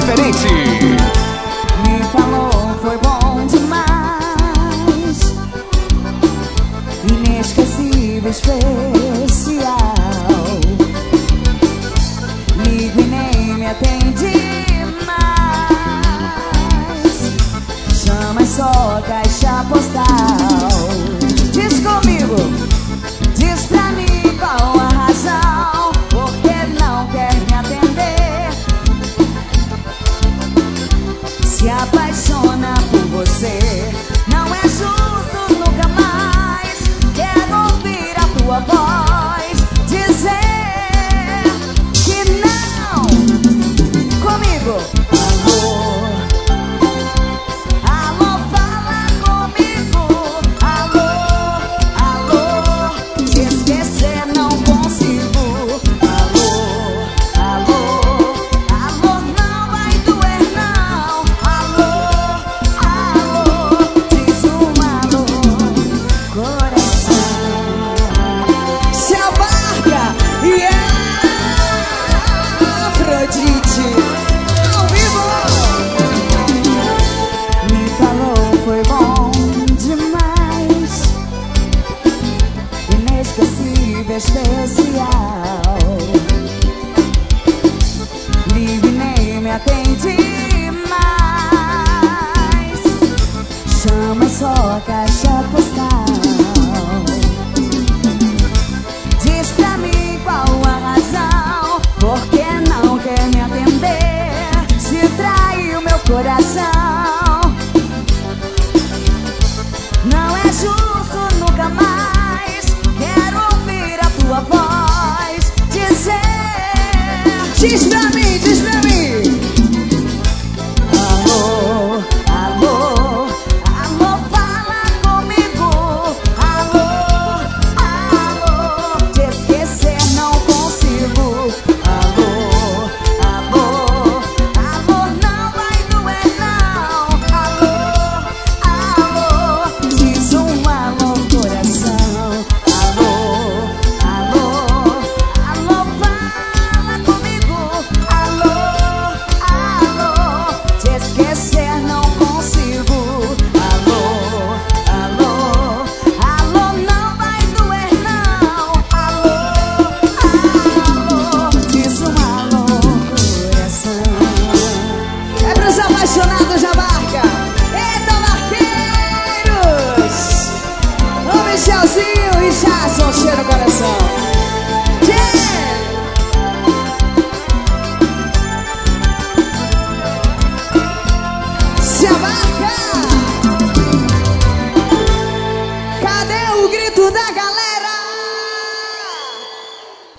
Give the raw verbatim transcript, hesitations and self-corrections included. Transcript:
diferente. Me falou, foi bom demais, inesquecível, especial. Ligo e nem me atende mais, chama só caixa postal. Diz comigo, diz pra mim qual a razão, porque não quer me atender. Se apaixona por você, não é justo nunca mais. Quero ouvir a tua voz dizer que não. Comigo, alô, alô, fala comigo. Alô, alô, te esquecer não consigo. Alô, alô, alô, não vai doer não. Alô, alô, diz um alô, coração. Se abarca e é Afrodite ao vivo. Me falou, foi bom demais, inesquecível, especial. Ligo e nem me atende mais, chama só caixa postal. Diz pra mim qual a razão, porque não quer me atender. Se traiu meu coração, não é justo nunca mais. Quero ouvir a tua voz dizer, diz pra